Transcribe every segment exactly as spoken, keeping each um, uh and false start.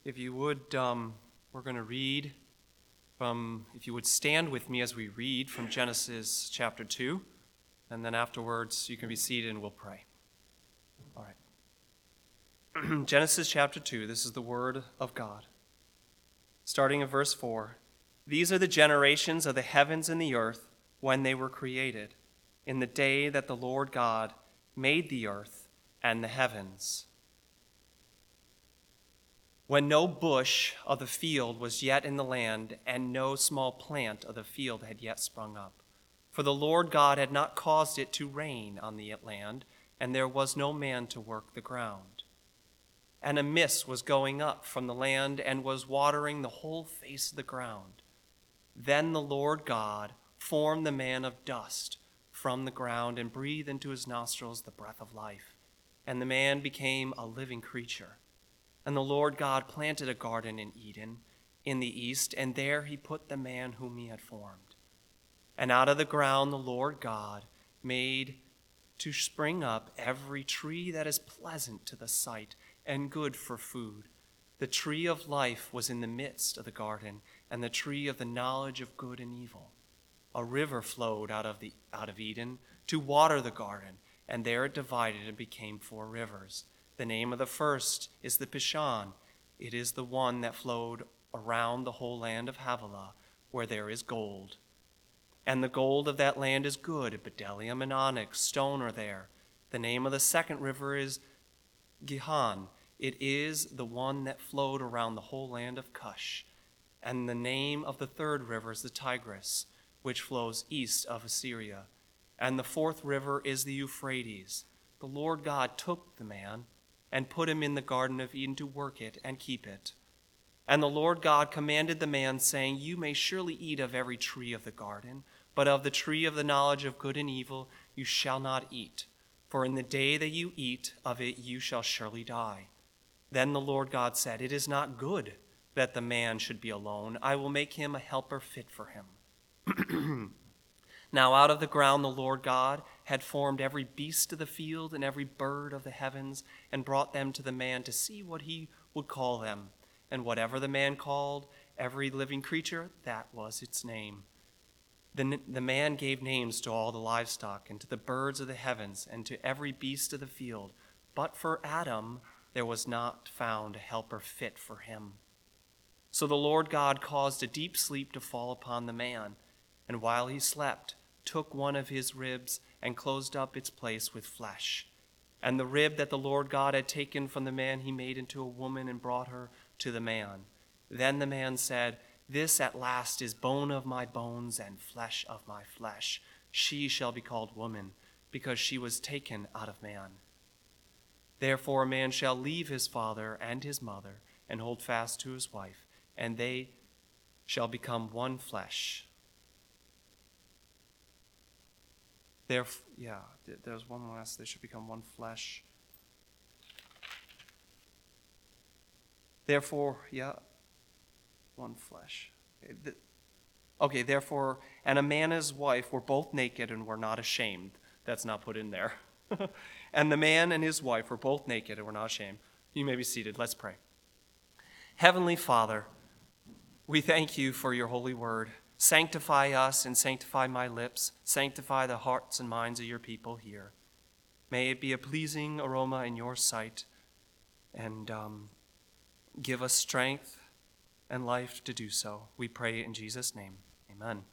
If you would, um, we're going to read from, if you would stand with me as we read from Genesis chapter two, and then afterwards you can be seated and we'll pray. All right. Genesis chapter two, this is the word of God. Starting in verse four, "These are the generations of the heavens and the earth when they were created, in the day that the Lord God made the earth and the heavens. When no bush of the field was yet in the land, and no small plant of the field had yet sprung up. For the Lord God had not caused it to rain on the land, and there was no man to work the ground. And a mist was going up from the land and was watering the whole face of the ground. Then the Lord God formed the man of dust from the ground and breathed into his nostrils the breath of life, and the man became a living creature. And the Lord God planted a garden in Eden in the east, and there he put the man whom he had formed. And out of the ground the Lord God made to spring up every tree that is pleasant to the sight and good for food. The tree of life was in the midst of the garden, and the tree of the knowledge of good and evil. A river flowed out of the out of Eden to water the garden, and there it divided and became four rivers. The name of the first is the Pishon. It is the one that flowed around the whole land of Havilah, where there is gold. And the gold of that land is good. Bdellium and onyx stone are there. The name of the second river is Gihon. It is the one that flowed around the whole land of Cush. And the name of the third river is the Tigris, which flows east of Assyria. And the fourth river is the Euphrates. The Lord God took the man and put him in the Garden of Eden to work it and keep it. And the Lord God commanded the man, saying, You may surely eat of every tree of the garden, but of the tree of the knowledge of good and evil you shall not eat. For in the day that you eat of it you shall surely die. Then the Lord God said, It is not good that the man should be alone. I will make him a helper fit for him. Now out of the ground the Lord God had formed every beast of the field and every bird of the heavens, and brought them to the man to see what he would call them. And whatever the man called every living creature, that was its name. Then the man gave names to all the livestock, and to the birds of the heavens, and to every beast of the field. But for Adam there was not found a helper fit for him. So the Lord God caused a deep sleep to fall upon the man, and while he slept, took one of his ribs and closed up its place with flesh. And the rib that the Lord God had taken from the man he made into a woman and brought her to the man. Then the man said, This at last is bone of my bones and flesh of my flesh. She shall be called woman, because she was taken out of man. Therefore a man shall leave his father and his mother and hold fast to his wife, and they shall become one flesh. There, yeah, there's one last. They should become one flesh. Therefore, yeah, one flesh. Okay, therefore, and a man and his wife were both naked and were not ashamed. That's not put in there. And the man and his wife were both naked and were not ashamed. You may be seated. Let's pray. Heavenly Father, we thank you for your holy word. Sanctify us and sanctify my lips. Sanctify the hearts and minds of your people here. May it be a pleasing aroma in your sight, and um, give us strength and life to do so. We pray in Jesus' name. Amen.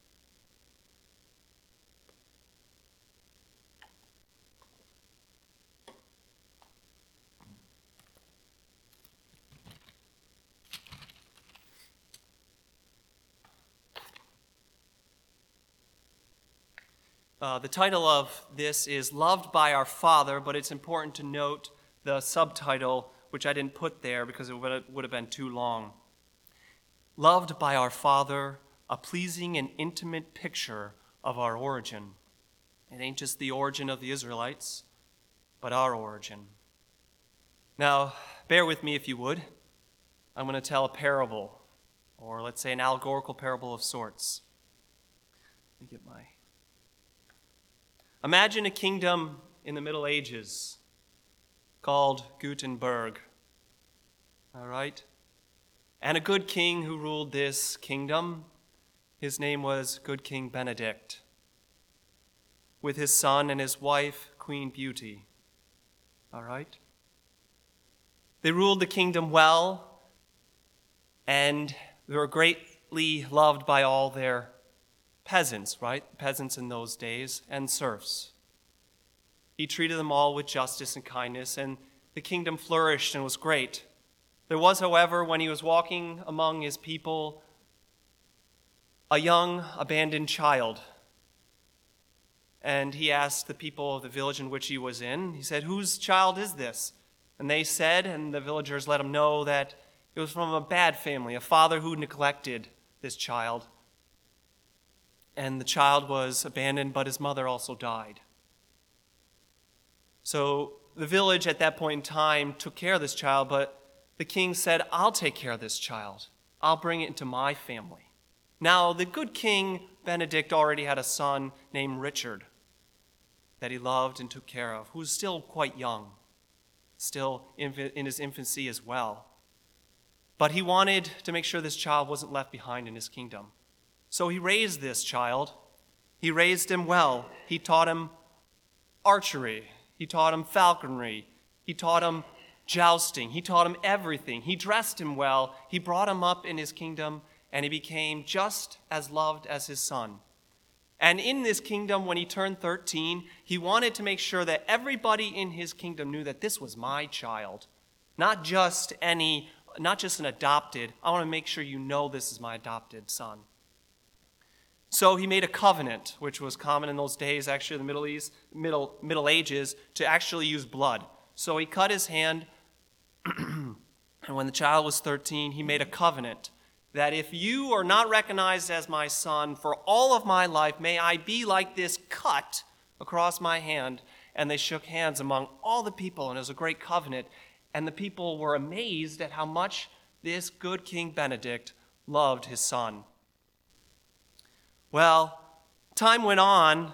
Uh, the title of this is Loved by Our Father, but it's important to note the subtitle, which I didn't put there because it would have been too long. Loved by Our Father, a pleasing and intimate picture of our origin. It ain't just the origin of the Israelites, but our origin. Now, bear with me if you would. I'm going to tell a parable, or let's say an allegorical parable of sorts. Let me get my... Imagine a kingdom in the Middle Ages called Gutenberg. All right? and a good king who ruled this kingdom. His name was Good King Benedict, with his son and his wife, Queen Beauty. All right? They ruled the kingdom well, and they were greatly loved by all their peasants, right? Peasants in those days, and serfs. He treated them all with justice and kindness, and the kingdom flourished and was great. There was, however, when he was walking among his people, a young abandoned child. And he asked the people of the village in which he was in, he said, "Whose child is this?" And they said, and the villagers let him know, that it was from a bad family, a father who neglected this child. And the child was abandoned, but his mother also died. So the village at that point in time took care of this child, but the king said, "I'll take care of this child. I'll bring it into my family." Now, the good King Benedict already had a son named Richard that he loved and took care of, who was still quite young, still in his infancy as well. But he wanted to make sure this child wasn't left behind in his kingdom. So he raised this child. He raised him well. He taught him archery. He taught him falconry. He taught him jousting. He taught him everything. He dressed him well. He brought him up in his kingdom, and he became just as loved as his son. And in this kingdom, when he turned thirteen, he wanted to make sure that everybody in his kingdom knew that this was my child, not just any, not just an adopted. I want to make sure you know this is my adopted son. So he made a covenant, which was common in those days, actually in the Middle East, Middle, Middle Ages, to actually use blood. So he cut his hand, and when the child was thirteen, he made a covenant that if you are not recognized as my son for all of my life, may I be like this cut across my hand. And they shook hands among all the people, and it was a great covenant. And the people were amazed at how much this good King Benedict loved his son. Well, time went on,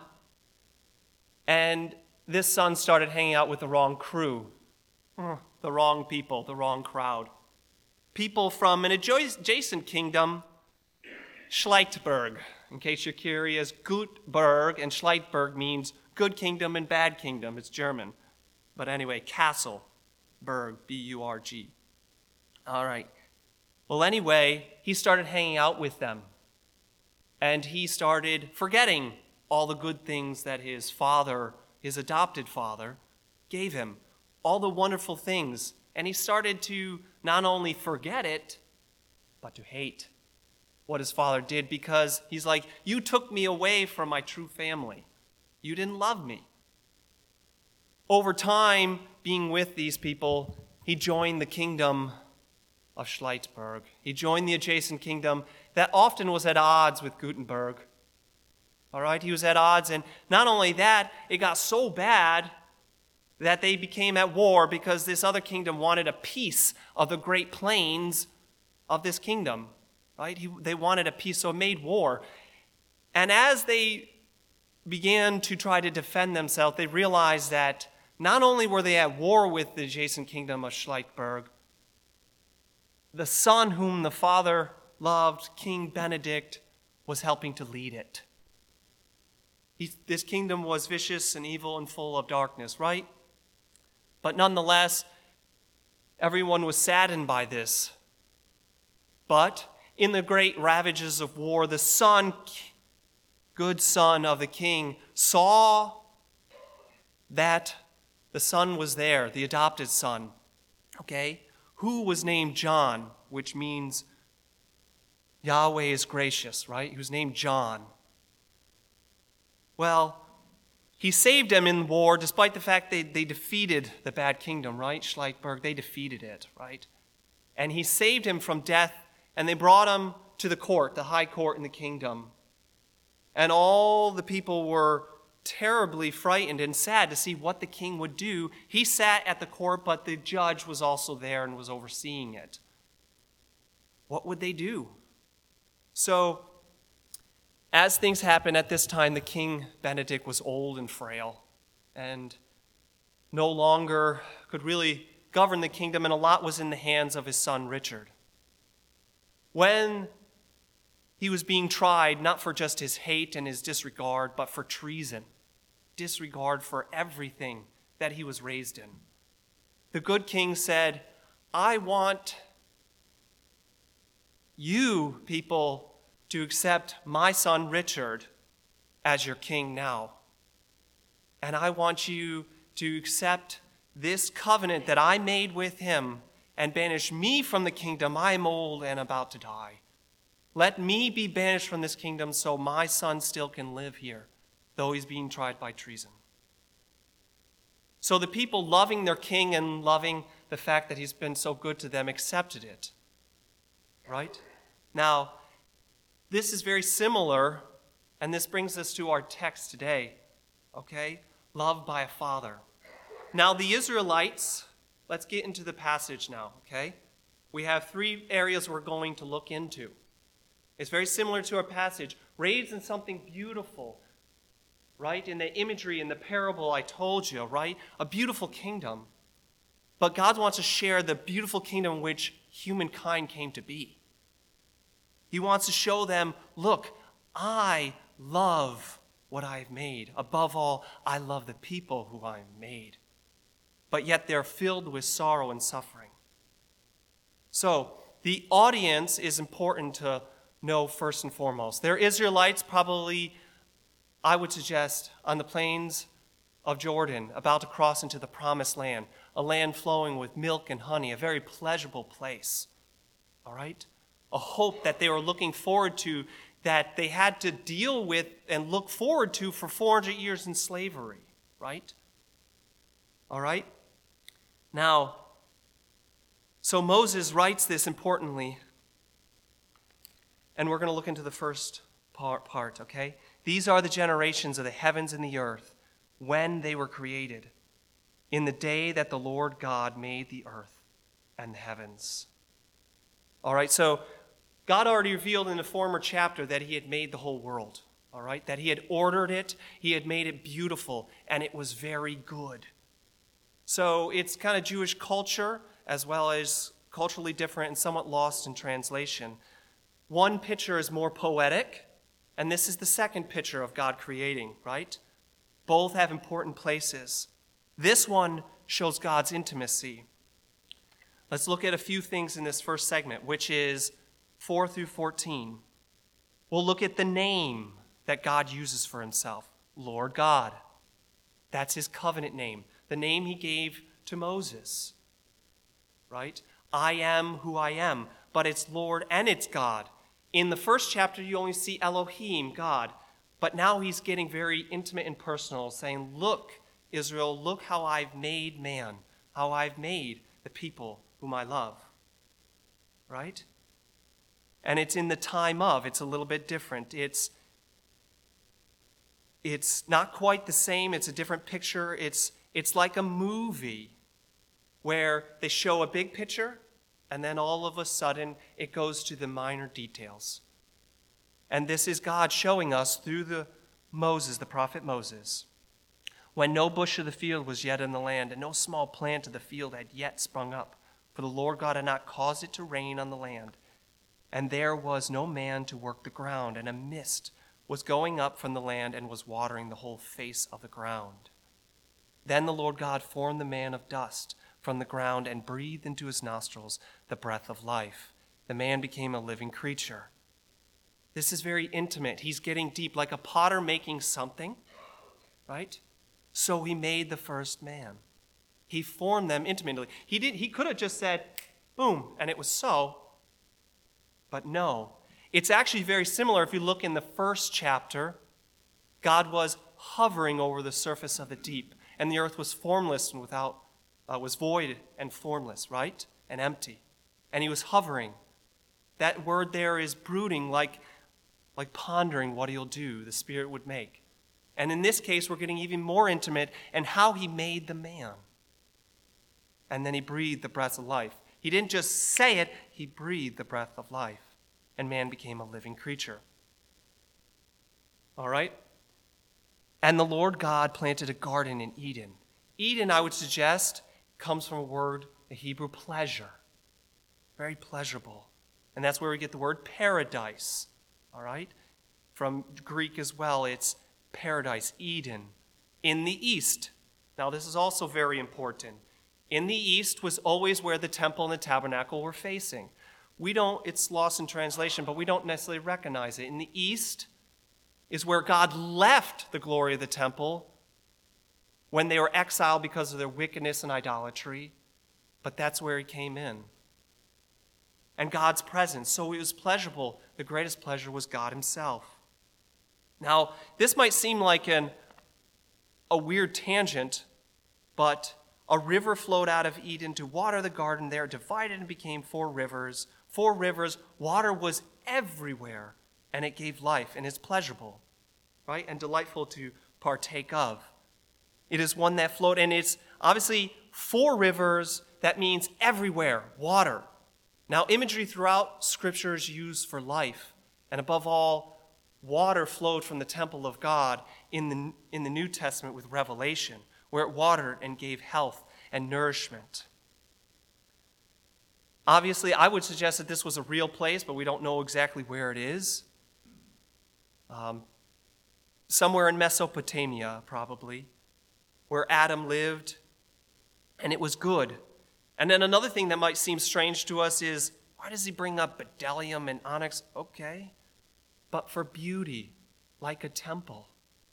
and this son started hanging out with the wrong crew, the wrong people, the wrong crowd. People from an adjacent kingdom, Schleitberg. In case you're curious, Gutberg and Schleitberg means good kingdom and bad kingdom. It's German. But anyway, Castle, Berg, B U R G. All right. Well, anyway, he started hanging out with them. And he started forgetting all the good things that his father, his adopted father, gave him. All the wonderful things. And he started to not only forget it, but to hate what his father did, because he's like, you took me away from my true family. You didn't love me. Over time, being with these people, he joined the kingdom of Schleitberg. He joined the adjacent kingdom that often was at odds with Gutenberg. All right, he was at odds, and not only that, it got so bad that they became at war because this other kingdom wanted a piece of the Great Plains of this kingdom. Right? He, they wanted a piece, so it made war. And as they began to try to defend themselves, they realized that not only were they at war with the adjacent kingdom of Schleitberg, the son whom the father loved, King Benedict, was helping to lead it. He, this kingdom was vicious and evil and full of darkness, right? But nonetheless, everyone was saddened by this. But in the great ravages of war, the son, good son of the king, saw that the son was there, the adopted son, okay, who was named John, which means Yahweh is gracious, right? He was named John. Well, he saved them in war despite the fact they, they defeated the bad kingdom, right? Schleitberg, they defeated it, right? And he saved him from death, and they brought him to the court, the high court in the kingdom. And all the people were terribly frightened and sad to see what the king would do. He sat at the court, but the judge was also there and was overseeing it. What would they do? So, as things happened at this time, the King Benedict was old and frail and no longer could really govern the kingdom, and a lot was in the hands of his son Richard. when he was being tried, not for just his hate and his disregard, but for treason, disregard for everything that he was raised in. The good king said, I want you people to accept my son Richard as your king now. And I want you to accept this covenant that I made with him and banish me from the kingdom. I am old and about to die. Let me be banished from this kingdom so my son still can live here, though he's being tried by treason. So the people, loving their king and loving the fact that he's been so good to them, accepted it. Right? Now, this is very similar, and this brings us to our text today. Okay? Loved by a father. Now, the Israelites, let's get into the passage now, okay? We have three areas we're going to look into. It's very similar to our passage, raised in something beautiful, right? In the imagery, in the parable I told you, right? A beautiful kingdom. But God wants to share the beautiful kingdom in which humankind came to be. He wants to show them, look, I love what I've made. Above all, I love the people who I've made. But yet they're filled with sorrow and suffering. So, the audience is important to know first and foremost. They're Israelites, probably, I would suggest, on the plains of Jordan, about to cross into the promised land, a land flowing with milk and honey, a very pleasurable place. All right? A hope that they were looking forward to, that they had to deal with and look forward to for four hundred years in slavery. Right? All right? Now, so Moses writes this importantly, and we're going to look into the first part, part, okay? These are the generations of the heavens and the earth when they were created, in the day that the Lord God made the earth and the heavens. All right, so God already revealed in the former chapter that he had made the whole world, all right? That he had ordered it, he had made it beautiful, and it was very good. So it's kind of Jewish culture, as well as culturally different and somewhat lost in translation. One picture is more poetic, and this is the second picture of God creating, right? Both have important places. This one shows God's intimacy. Let's look at a few things in this first segment, which is four through fourteen. We'll look at the name that God uses for himself, Lord God. That's his covenant name, the name he gave to Moses, right? I am who I am, but it's Lord and it's God. In the first chapter, you only see Elohim, God, but now he's getting very intimate and personal, saying, look, Israel, look how I've made man, how I've made the people whom I love, right? And it's in the time of, it's a little bit different. It's It's not quite the same. It's a different picture. It's, it's like a movie where they show a big picture and then all of a sudden it goes to the minor details. And this is God showing us through the Moses, the prophet Moses. When no bush of the field was yet in the land and no small plant of the field had yet sprung up, for the Lord God had not caused it to rain on the land, and there was no man to work the ground, and a mist was going up from the land and was watering the whole face of the ground. Then the Lord God formed the man of dust from the ground and breathed into his nostrils the breath of life. The man became a living creature. This is very intimate. He's getting deep, like a potter making something, right? So he made the first man. He formed them intimately. He did. He could have just said, boom, and it was so. But no. It's actually very similar. If you look in the first chapter, God was hovering over the surface of the deep, and the earth was formless and without, uh, was void and formless, right? And empty. And he was hovering. That word there is brooding, like, like pondering what he'll do, the Spirit would make. And in this case, we're getting even more intimate in how he made the man. And then he breathed the breath of life. He didn't just say it, he breathed the breath of life. And man became a living creature. All right? And the Lord God planted a garden in Eden. Eden, I would suggest, comes from a word, the Hebrew pleasure. Very pleasurable. And that's where we get the word paradise, all right? From Greek as well, it's paradise, Eden, in the east. Now, this is also very important. In the east was always where the temple and the tabernacle were facing. We don't, it's lost in translation, but we don't necessarily recognize it. In the east is where God left the glory of the temple when they were exiled because of their wickedness and idolatry, but that's where he came in. And God's presence, so it was pleasurable. The greatest pleasure was God himself. Now, this might seem like an, a weird tangent, but a river flowed out of Eden to water the garden there, divided and became four rivers. Four rivers, water was everywhere, and it gave life, and it's pleasurable, right? And delightful to partake of. It is one that flowed, and it's obviously four rivers, that means everywhere, water. Now, imagery throughout Scripture is used for life, and above all, water flowed from the temple of God in the, in the New Testament with Revelation, where it watered and gave health and nourishment. Obviously, I would suggest that this was a real place, but we don't know exactly where it is. Um, somewhere in Mesopotamia, probably, where Adam lived, and it was good. And then another thing that might seem strange to us is, why does he bring up bdellium and onyx? Okay, but for beauty, like a temple.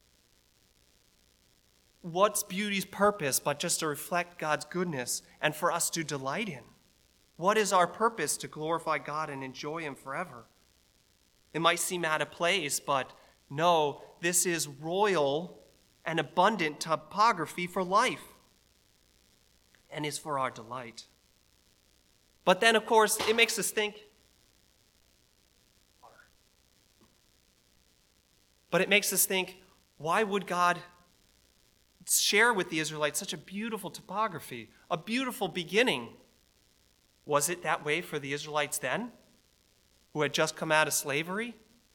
What's beauty's purpose but just to reflect God's goodness and for us to delight in? What is our purpose? To glorify God and enjoy him forever. It might seem out of place, but no, this is royal and abundant topography for life and is for our delight. But then, of course, it makes us think, but it makes us think, why would God share with the Israelites such a beautiful topography, a beautiful beginning? Was it that way for the Israelites then, who had just come out of slavery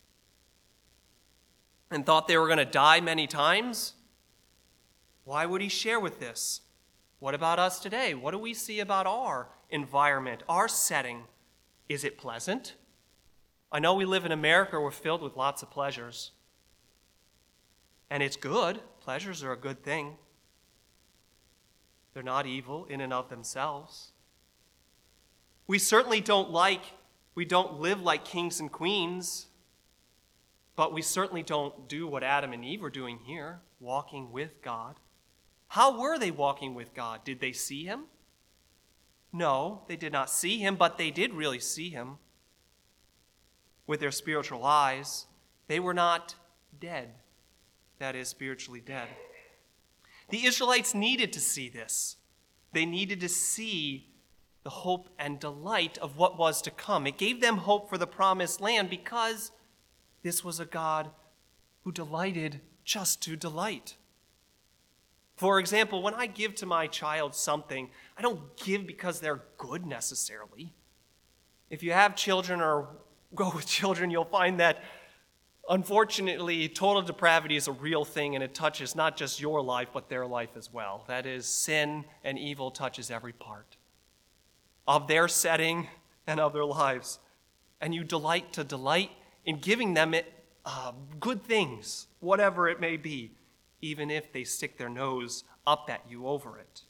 and thought they were going to die many times? Why would he share with this? What about us today? What do we see about our environment, our setting? Is it pleasant? I know we live in America, we're filled with lots of pleasures. And it's good. Pleasures are a good thing. They're not evil in and of themselves. We certainly don't like, we don't live like kings and queens, but we certainly don't do what Adam and Eve are doing here, walking with God. How were they walking with God? Did they see him? No, they did not see him, but they did really see him with their spiritual eyes. They were not dead, that is, spiritually dead. The Israelites needed to see this. They needed to see the hope and delight of what was to come. It gave them hope for the promised land because this was a God who delighted just to delight. For example, when I give to my child something, I don't give because they're good necessarily. If you have children or go with children, you'll find that, unfortunately, total depravity is a real thing, and it touches not just your life, but their life as well. That is, sin and evil touches every part of their setting and of their lives. And you delight to delight in giving them it, uh, good things, whatever it may be, even if they stick their nose up at you over it.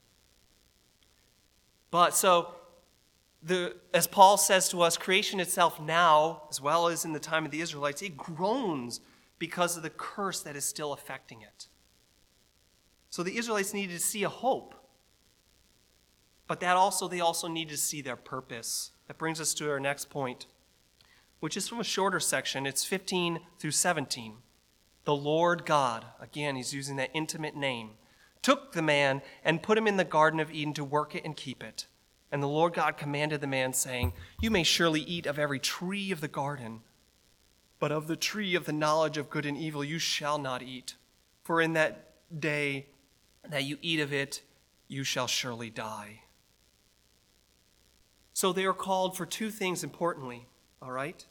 But so, the, as Paul says to us, creation itself now, as well as in the time of the Israelites, it groans because of the curse that is still affecting it. So the Israelites needed to see a hope. But that also, they also needed to see their purpose. That brings us to our next point, which is from a shorter section. It's fifteen through seventeen. The Lord God, again, he's using that intimate name, took the man and put him in the Garden of Eden to work it and keep it. And the Lord God commanded the man, saying, "You may surely eat of every tree of the garden, but of the tree of the knowledge of good and evil you shall not eat. For in that day that you eat of it, you shall surely die." So they are called for two things importantly, all right?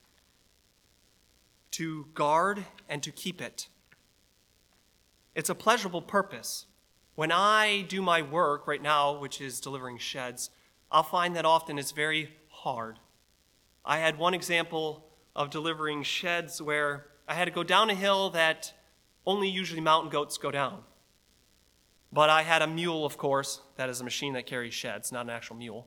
To guard and to keep it. It's a pleasurable purpose. When I do my work right now, which is delivering sheds, I'll find that often it's very hard. I had one example of delivering sheds where I had to go down a hill that only usually mountain goats go down. But I had a mule, of course. That is a machine that carries sheds, not an actual mule.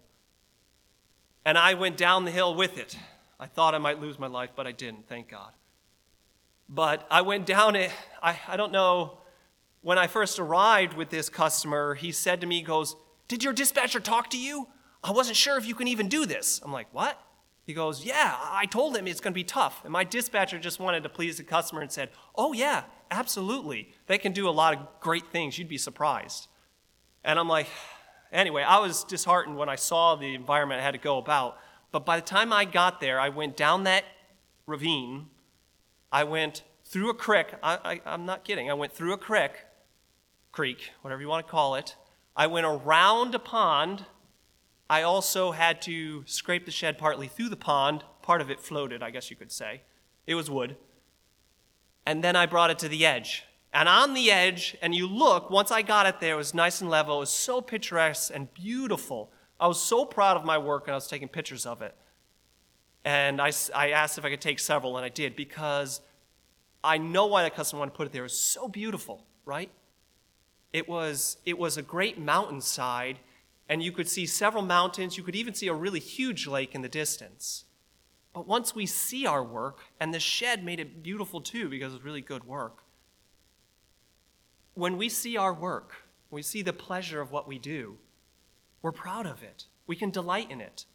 And I went down the hill with it. I thought I might lose my life, but I didn't, thank God. But I went down it. I, I don't know, when I first arrived with this customer, he said to me, he goes, "Did your dispatcher talk to you? I wasn't sure if you can even do this." I'm like, "What?" He goes, "Yeah, I told him it's going to be tough." And my dispatcher just wanted to please the customer and said, "Oh yeah, absolutely. They can do a lot of great things. You'd be surprised." And I'm like, anyway, I was disheartened when I saw the environment I had to go about. But by the time I got there, I went down that ravine. I went through a creek. I, I, I'm not kidding. I went through a creek, creek, whatever you want to call it. I went around a pond. I also had to scrape the shed partly through the pond. Part of it floated, I guess you could say. It was wood. And then I brought it to the edge. And on the edge, and you look, once I got it there, it was nice and level. It was so picturesque and beautiful. I was so proud of my work, and I was taking pictures of it. And I, I asked if I could take several, and I did, because I know why the customer wanted to put it there. It was so beautiful, right? It was, it was a great mountainside, and you could see several mountains. You could even see a really huge lake in the distance. But once we see our work, and the shed made it beautiful too because it was really good work. When we see our work, we see the pleasure of what we do, we're proud of it. We can delight in it.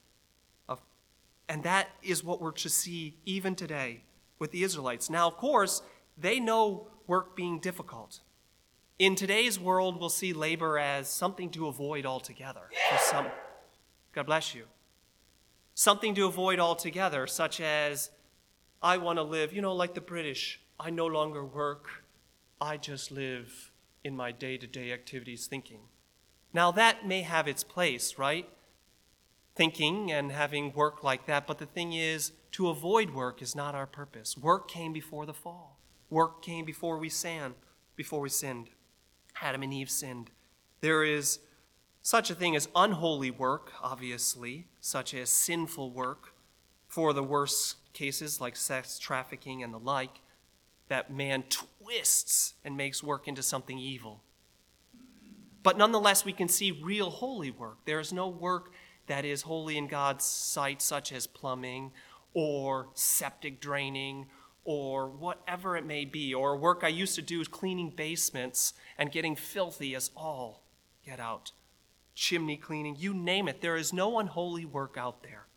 And that is what we're to see even today with the Israelites. Now, of course, they know work being difficult. In today's world, we'll see labor as something to avoid altogether. For some, God bless you. Something to avoid altogether, such as, I want to live, you know, like the British. I no longer work. I just live in my day-to-day activities thinking. Now, that may have its place, right? Thinking and having work like that. But the thing is, to avoid work is not our purpose. Work came before the fall. Work came before we sinned, before we sinned. Adam and Eve sinned. There is such a thing as unholy work, obviously, such as sinful work, for the worst cases like sex trafficking and the like, that man twists and makes work into something evil. But nonetheless, we can see real holy work. There is no work that is holy in God's sight, such as plumbing or septic draining or whatever it may be, or work I used to do is cleaning basements and getting filthy as all get out. Chimney cleaning, you name it. There is no unholy work out there.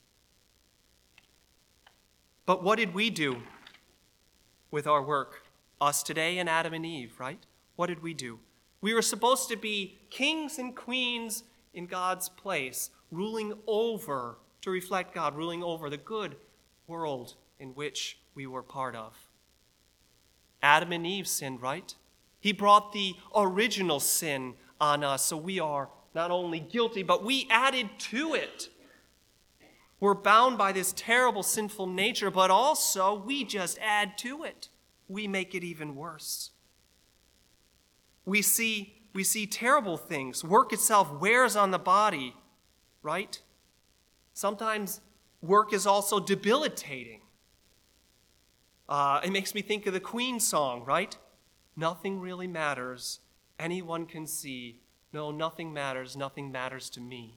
But what did we do with our work? Us today and Adam and Eve, right? What did we do? We were supposed to be kings and queens in God's place, ruling over, to reflect God, ruling over the good world in which we were part of. Adam and Eve sinned, right? He brought the original sin on us, so we are not only guilty, but we added to it. We're bound by this terrible sinful nature, but also we just add to it. We make it even worse. We see, we see terrible things. Work itself wears on the body, right? Sometimes work is also debilitating. Uh, it makes me think of the Queen song, right? Nothing really matters. Anyone can see. No, nothing matters. Nothing matters to me.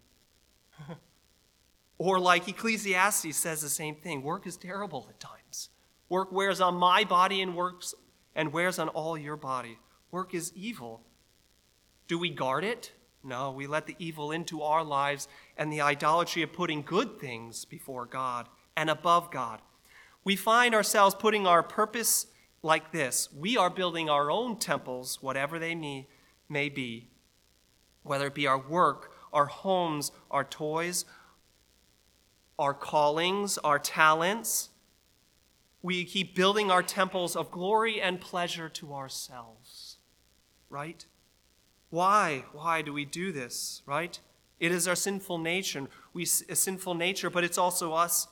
Or like Ecclesiastes says the same thing. Work is terrible at times. Work wears on my body and works and wears on all your body. Work is evil. Do we guard it? No, we let the evil into our lives and the idolatry of putting good things before God and above God. We find ourselves putting our purpose like this. We are building our own temples, whatever they may, may be, whether it be our work, our homes, our toys, our callings, our talents. We keep building our temples of glory and pleasure to ourselves, right? Why? Why do we do this, right? It is our sinful nature. We a sinful nature, but it's also us.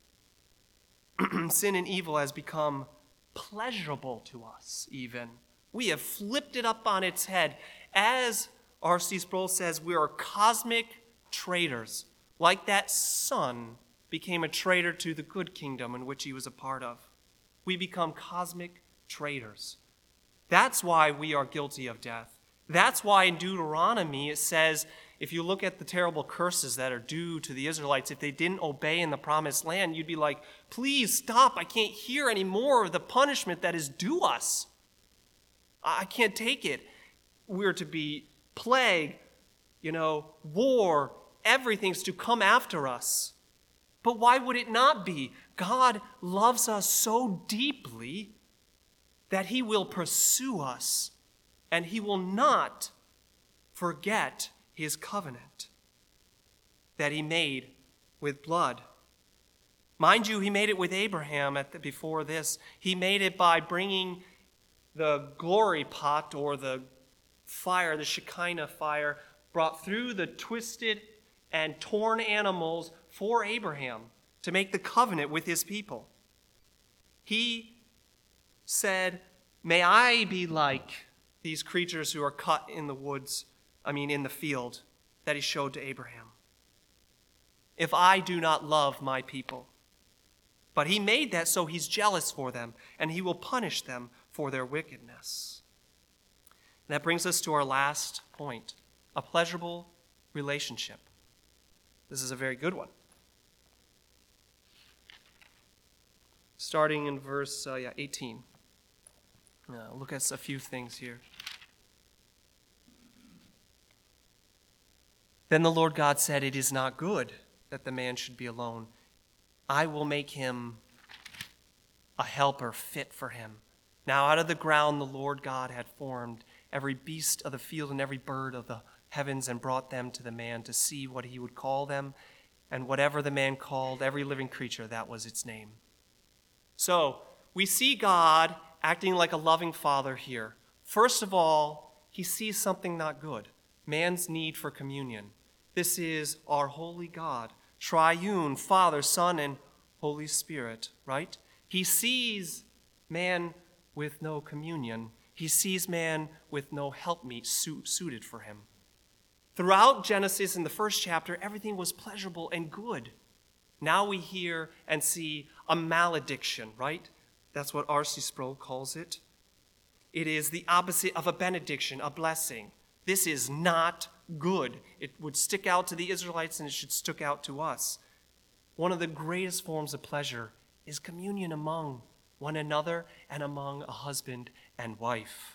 Sin and evil has become pleasurable to us, even. We have flipped it up on its head. As R C Sproul says, we are cosmic traders, like that sun became a traitor to the good kingdom in which he was a part of. We become cosmic traitors. That's why we are guilty of death. That's why in Deuteronomy it says, if you look at the terrible curses that are due to the Israelites, if they didn't obey in the promised land, you'd be like, please stop. I can't hear any more of the punishment that is due us. I can't take it. We're to be plague, you know, war, everything's to come after us. But why would it not be? God loves us so deeply that he will pursue us, and he will not forget his covenant that he made with blood. Mind you, he made it with Abraham at the, before this. He made it by bringing the glory pot or the fire, the Shekinah fire, brought through the twisted and torn animals for Abraham to make the covenant with his people. He said, may I be like these creatures who are cut in the woods, I mean in the field, that he showed to Abraham. If I do not love my people. But he made that so he's jealous for them, and he will punish them for their wickedness. And that brings us to our last point, a pleasurable relationship. This is a very good one. Starting in verse uh, yeah, eighteen. Uh, look at a few things here. Then the Lord God said, it is not good that the man should be alone. I will make him a helper fit for him. Now out of the ground the Lord God had formed every beast of the field and every bird of the heavens and brought them to the man to see what he would call them. And whatever the man called every living creature, that was its name. So we see God acting like a loving father here. First of all, he sees something not good, man's need for communion. This is our holy God, triune, Father, Son, and Holy Spirit, right? He sees man with no communion. He sees man with no helpmeet suit, suited for him. Throughout Genesis, in the first chapter, everything was pleasurable and good. Now we hear and see a malediction, right? That's what R C Sproul calls it. It is the opposite of a benediction, a blessing. This is not good. It would stick out to the Israelites and it should stick out to us. One of the greatest forms of pleasure is communion among one another and among a husband and wife.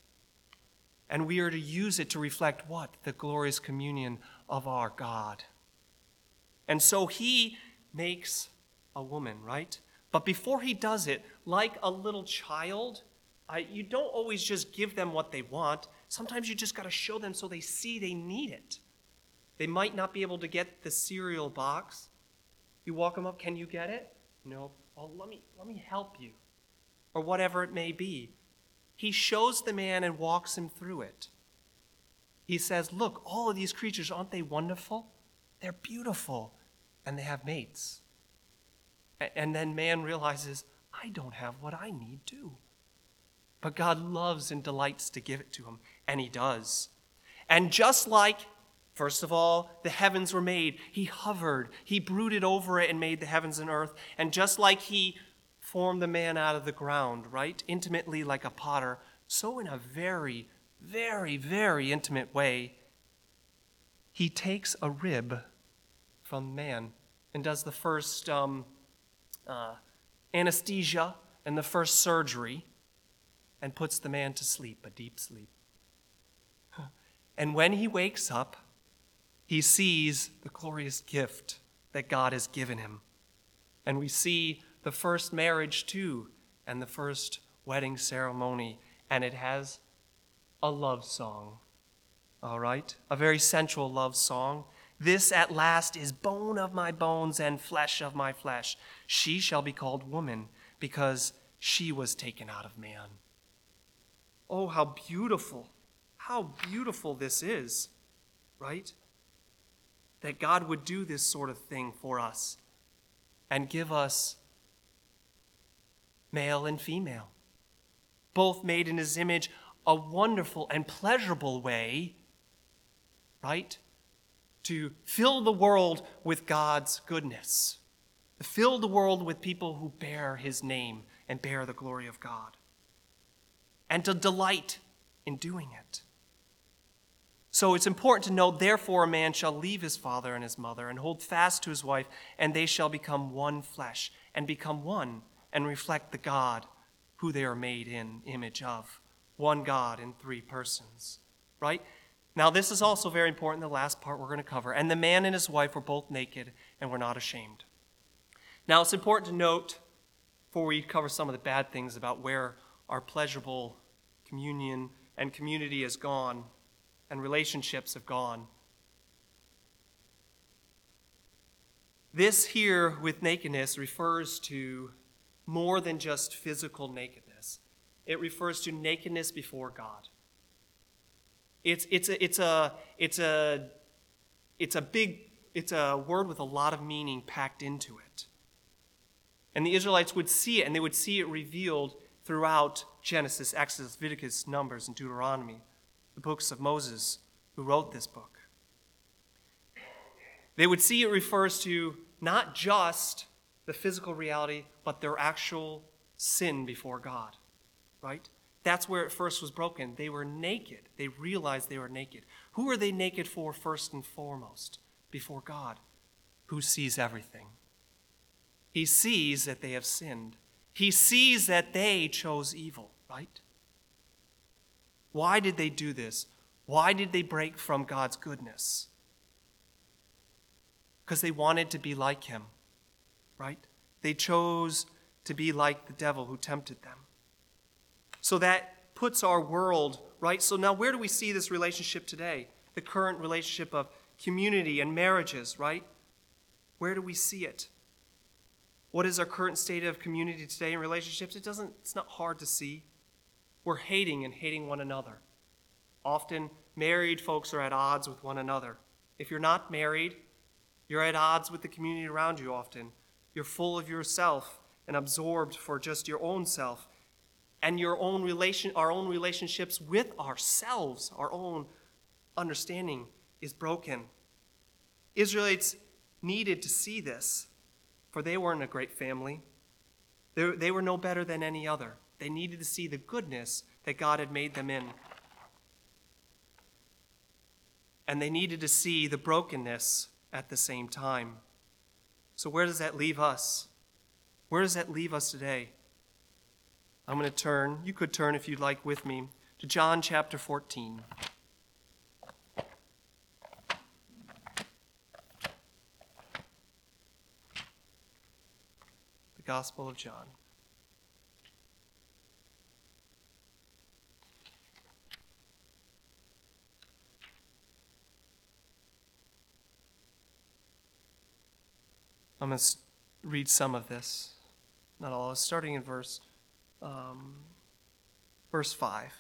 And we are to use it to reflect what? The glorious communion of our God. And so he makes a woman, right? But before he does it, like a little child, I, you don't always just give them what they want. Sometimes you just got to show them so they see they need it. They might not be able to get the cereal box. You walk them up, can you get it? No. Well, let me, let me help you. Or whatever it may be. He shows the man and walks him through it. He says, look, all of these creatures, aren't they wonderful? They're beautiful. And they have mates. And then man realizes, I don't have what I need too. But God loves and delights to give it to him, and he does. And just like, first of all, the heavens were made, he hovered, he brooded over it and made the heavens and earth. And just like he formed the man out of the ground, right, intimately like a potter, so in a very, very, very intimate way, he takes a rib from man and does the first um, uh, anesthesia and the first surgery, and puts the man to sleep, a deep sleep. And when he wakes up, he sees the glorious gift that God has given him. And we see the first marriage too, and the first wedding ceremony, and it has a love song, all right? A very sensual love song. This at last is bone of my bones and flesh of my flesh. She shall be called woman, because she was taken out of man. Oh, how beautiful, how beautiful this is, right? That God would do this sort of thing for us and give us male and female, both made in his image, a wonderful and pleasurable way, right? To fill the world with God's goodness. Fill the world with people who bear his name and bear the glory of God, and to delight in doing it. So it's important to know, therefore, a man shall leave his father and his mother and hold fast to his wife, and they shall become one flesh, and become one, and reflect the God who they are made in image of. One God in three persons, right? Now, this is also very important, the last part we're going to cover. And the man and his wife were both naked and were not ashamed. Now, it's important to note, before we cover some of the bad things about where our pleasurable communion and community has gone and relationships have gone. This here with nakedness refers to more than just physical nakedness. It refers to nakedness before God. It's it's a it's a it's a it's a big it's a word with a lot of meaning packed into it. And the Israelites would see it, and they would see it revealed throughout Genesis, Exodus, Leviticus, Numbers, and Deuteronomy, the books of Moses, who wrote this book. They would see it refers to not just the physical reality, but their actual sin before God, right? That's where it first was broken. They were naked. They realized they were naked. Who are they naked for first and foremost? Before God, who sees everything. He sees that they have sinned. He sees that they chose evil, right? Why did they do this? Why did they break from God's goodness? Because they wanted to be like him, right? They chose to be like the devil who tempted them. So that puts our world, right? So now where do we see this relationship today? The current relationship of community and marriages, right? Where do we see it? What is our current state of community today in relationships? It doesn't, it's not hard to see. We're hating and hating one another. Often married folks are at odds with one another. If you're not married, you're at odds with the community around you often. You're full of yourself and absorbed for just your own self. And your own relation, our own relationships with ourselves, our own understanding is broken. Israelites needed to see this, for they weren't a great family. They, they were no better than any other. They needed to see the goodness that God had made them in. And they needed to see the brokenness at the same time. So where does that leave us? Where does that leave us today? I'm going to turn, you could turn if you'd like with me, to John chapter fourteen. The Gospel of John. I'm going to read some of this, not all, starting in verse Um, verse five.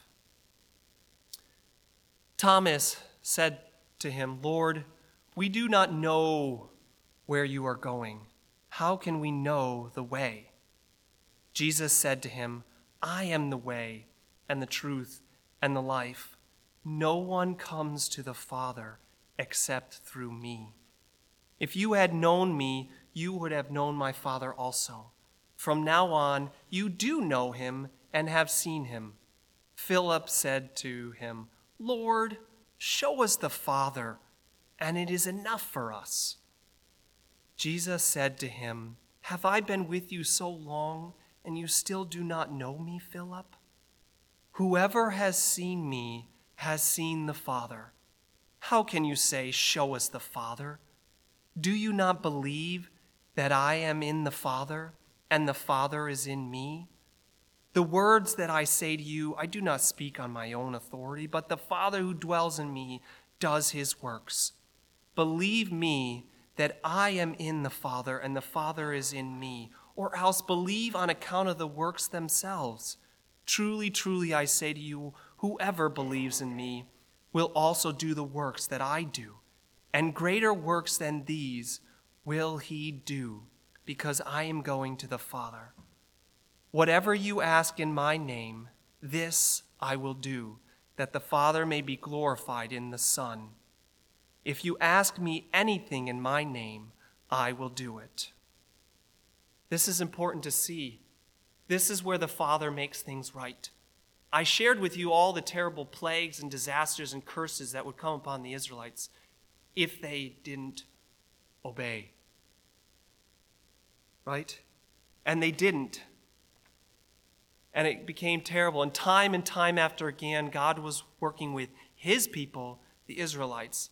Thomas said to him, "Lord, we do not know where you are going. How can we know the way?" Jesus said to him, "I am the way and the truth and the life. No one comes to the Father except through me. If you had known me, you would have known my Father also. From now on, you do know him and have seen him." Philip said to him, "Lord, show us the Father, and it is enough for us." Jesus said to him, "Have I been with you so long, and you still do not know me, Philip? Whoever has seen me has seen the Father. How can you say, 'Show us the Father'? Do you not believe that I am in the Father, and the Father is in me? The words that I say to you, I do not speak on my own authority, but the Father who dwells in me does his works. Believe me that I am in the Father, and the Father is in me, or else believe on account of the works themselves. Truly, truly, I say to you, whoever believes in me will also do the works that I do, and greater works than these will he do, because I am going to the Father. Whatever you ask in my name, this I will do, that the Father may be glorified in the Son. If you ask me anything in my name, I will do it." This is important to see. This is where the Father makes things right. I shared with you all the terrible plagues and disasters and curses that would come upon the Israelites if they didn't obey. Right? And they didn't. And it became terrible. And time and time after again, God was working with his people, the Israelites.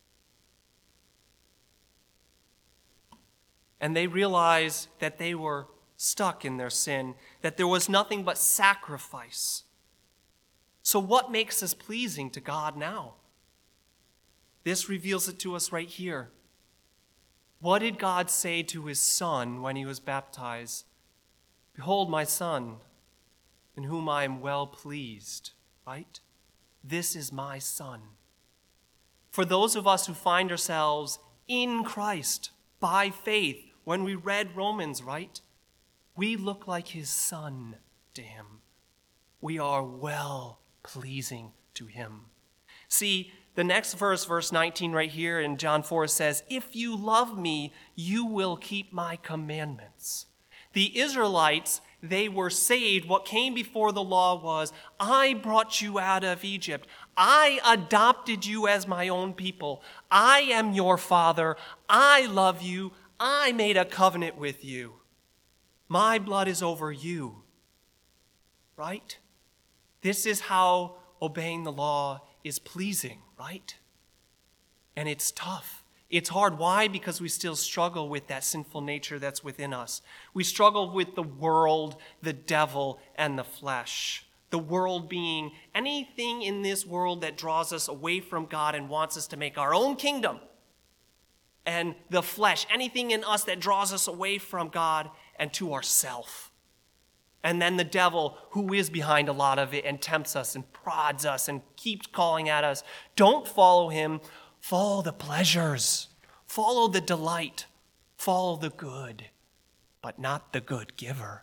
And they realized that they were stuck in their sin, that there was nothing but sacrifice. So what makes us pleasing to God now? This reveals it to us right here. What did God say to his Son when he was baptized? Behold my Son, in whom I am well pleased, right? This is my Son. For those of us who find ourselves in Christ by faith, when we read Romans, right? We look like his Son to him. We are well pleasing to him. See, the next verse, verse nineteen right here in John four says, if you love me, you will keep my commandments. The Israelites, they were saved. What came before the law was, I brought you out of Egypt. I adopted you as my own people. I am your father. I love you. I made a covenant with you. My blood is over you. Right? This is how obeying the law is pleasing, right? And it's tough. It's hard. Why? Because we still struggle with that sinful nature that's within us. We struggle with the world, the devil, and the flesh. The world being anything in this world that draws us away from God and wants us to make our own kingdom. And the flesh, anything in us that draws us away from God and to ourself. And then the devil, who is behind a lot of it and tempts us and prods us and keeps calling at us. Don't follow him. Follow the pleasures. Follow the delight. Follow the good, but not the good giver.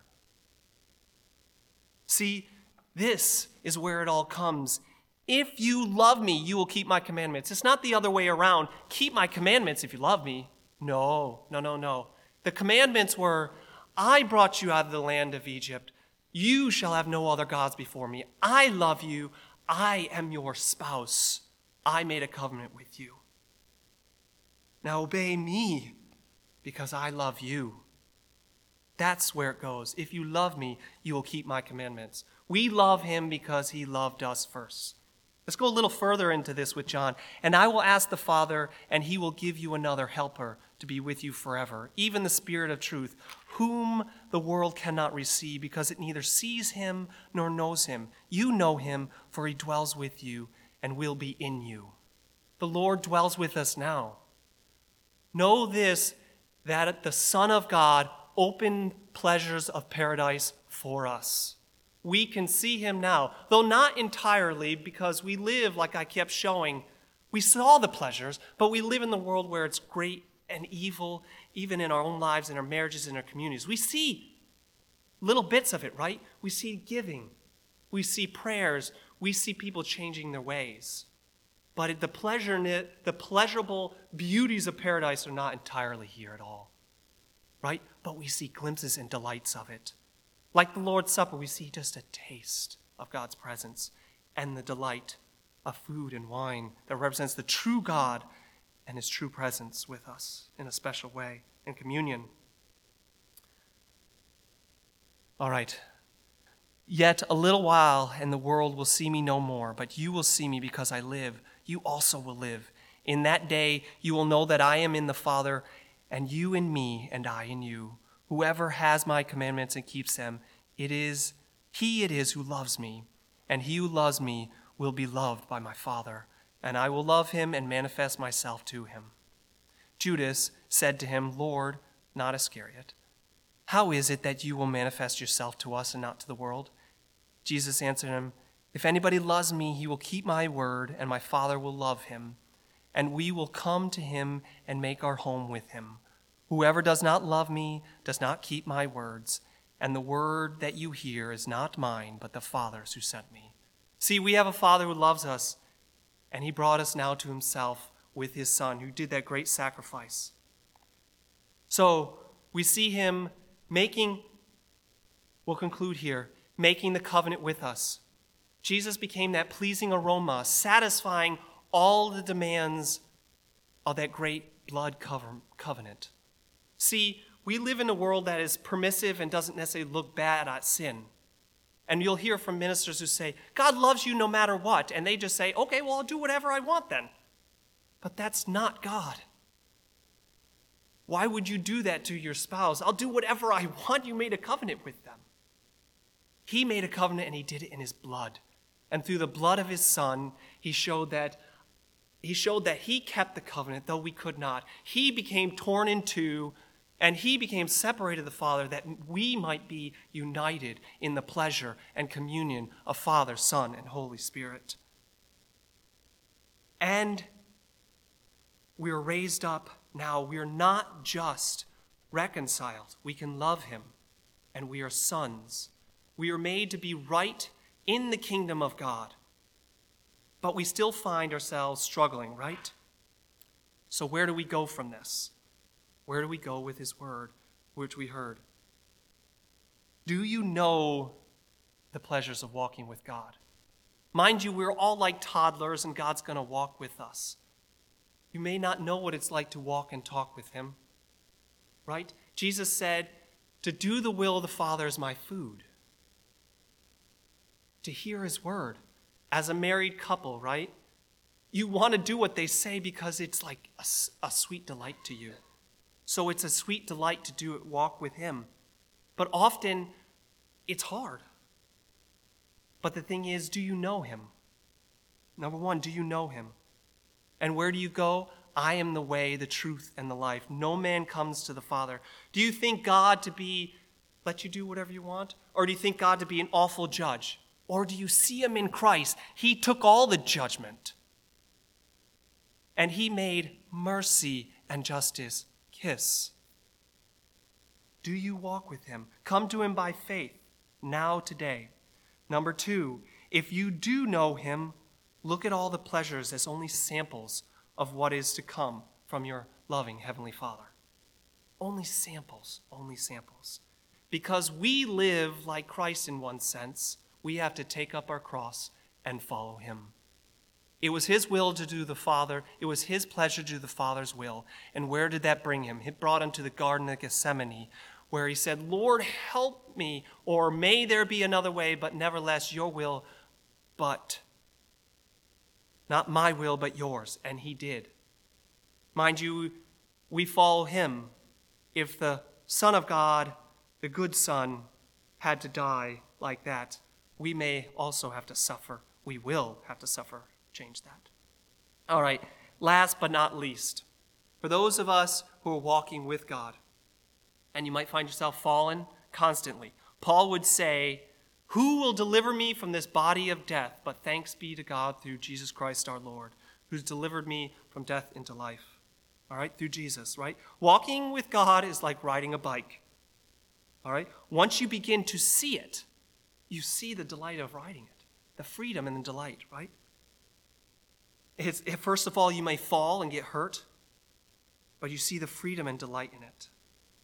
See, this is where it all comes. If you love me, you will keep my commandments. It's not the other way around. Keep my commandments if you love me. No, no, no, no. The commandments were, I brought you out of the land of Egypt. You shall have no other gods before me. I love you. I am your spouse. I made a covenant with you. Now obey me because I love you. That's where it goes. If you love me, you will keep my commandments. We love him because he loved us first. Let's go a little further into this with John. And I will ask the Father, and he will give you another helper to be with you forever, even the Spirit of truth, whom the world cannot receive because it neither sees him nor knows him. You know him, for he dwells with you and will be in you. The Lord dwells with us now. Know this, that the Son of God opened pleasures of paradise for us. We can see him now, though not entirely, because we live, like I kept showing, we saw the pleasures, but we live in the world where it's great and evil, even in our own lives, in our marriages, in our communities. We see little bits of it, right? We see giving. We see prayers. We see people changing their ways. But the pleasure, the pleasurable beauties of paradise are not entirely here at all, right? But we see glimpses and delights of it. Like the Lord's Supper, we see just a taste of God's presence and the delight of food and wine that represents the true God and his true presence with us in a special way in communion. All right. Yet a little while, and the world will see me no more, but you will see me because I live. You also will live. In that day, you will know that I am in the Father, and you in me, and I in you. Whoever has my commandments and keeps them, it is he it is who loves me, and he who loves me will be loved by my Father, and I will love him and manifest myself to him. Judas said to him, Lord, not Iscariot, how is it that you will manifest yourself to us and not to the world? Jesus answered him, if anybody loves me, he will keep my word, and my Father will love him, and we will come to him and make our home with him. Whoever does not love me does not keep my words, and the word that you hear is not mine, but the Father's who sent me. See, we have a Father who loves us, and he brought us now to himself with his Son, who did that great sacrifice. So we see him making, we'll conclude here, making the covenant with us. Jesus became that pleasing aroma, satisfying all the demands of that great blood covenant. See, we live in a world that is permissive and doesn't necessarily look bad at sin. And you'll hear from ministers who say, God loves you no matter what. And they just say, okay, well, I'll do whatever I want then. But that's not God. Why would you do that to your spouse? I'll do whatever I want. You made a covenant with them. He made a covenant and he did it in his blood. And through the blood of his son, he showed that he showed that he kept the covenant, though we could not. He became torn in two, and he became separated from the Father, that we might be united in the pleasure and communion of Father, Son, and Holy Spirit. And we are raised up now. We are not just reconciled. We can love him, and we are sons. We are made to be right in the kingdom of God. But we still find ourselves struggling, right? So where do we go from this? Where do we go with his word, which we heard? Do you know the pleasures of walking with God? Mind you, we're all like toddlers, and God's going to walk with us. You may not know what it's like to walk and talk with him, right? Jesus said, to do the will of the Father is my food. To hear his word. As a married couple, right? You want to do what they say because it's like a, a sweet delight to you. So it's a sweet delight to do it, walk with him. But often, it's hard. But the thing is, do you know him? Number one, do you know him? And where do you go? I am the way, the truth, and the life. No man comes to the Father. Do you think God to be, let you do whatever you want? Or do you think God to be an awful judge? Or do you see him in Christ? He took all the judgment. And he made mercy and justice kiss. Do you walk with him? Come to him by faith, now, today. Number two, if you do know him, look at all the pleasures as only samples of what is to come from your loving Heavenly Father. Only samples, only samples. Because we live like Christ in one sense, we have to take up our cross and follow him. It was his will to do the Father. It was his pleasure to do the Father's will. And where did that bring him? It brought him to the Garden of Gethsemane, where he said, Lord, help me, or may there be another way, but nevertheless your will, but not my will, but yours. And he did. Mind you, we follow him. If the Son of God, the good Son, had to die like that, we may also have to suffer. We will have to suffer. Change that. All right, last but not least, for those of us who are walking with God, and you might find yourself fallen constantly, Paul would say, who will deliver me from this body of death? But thanks be to God through Jesus Christ our Lord, who's delivered me from death into life. All right, through Jesus, right? Walking with God is like riding a bike. All right, once you begin to see it, you see the delight of riding it, the freedom and the delight, right? It's, first of all, you may fall and get hurt, but you see the freedom and delight in it.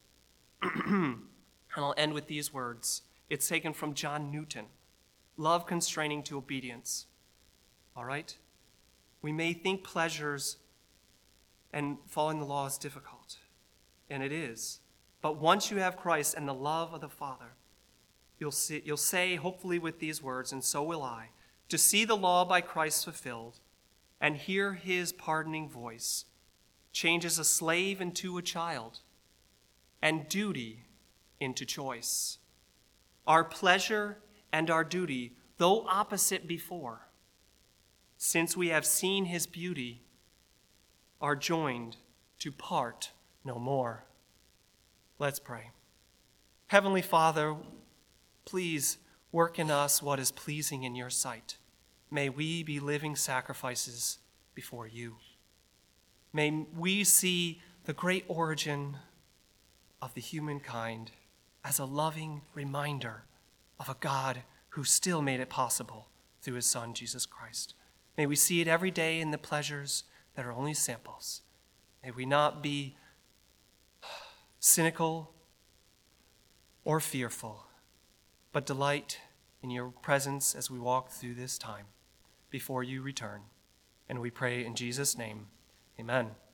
And I'll end with these words. It's taken from John Newton. Love constraining to obedience. All right? We may think pleasures and following the law is difficult, and it is. But once you have Christ and the love of the Father, You'll, see, you'll say, hopefully with these words, and so will I, to see the law by Christ fulfilled and hear his pardoning voice changes a slave into a child and duty into choice. Our pleasure and our duty, though opposite before, since we have seen his beauty, are joined to part no more. Let's pray. Heavenly Father, please work in us what is pleasing in your sight. May we be living sacrifices before you. May we see the great origin of the humankind as a loving reminder of a God who still made it possible through his Son, Jesus Christ. May we see it every day in the pleasures that are only samples. May we not be cynical or fearful, but delight in your presence as we walk through this time before you return. And we pray in Jesus' name, amen.